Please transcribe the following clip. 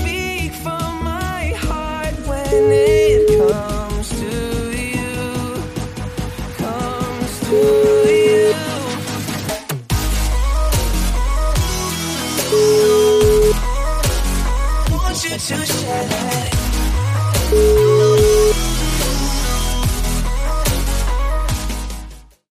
speak from my heart when it comes to you, comes to you. Want you to share that.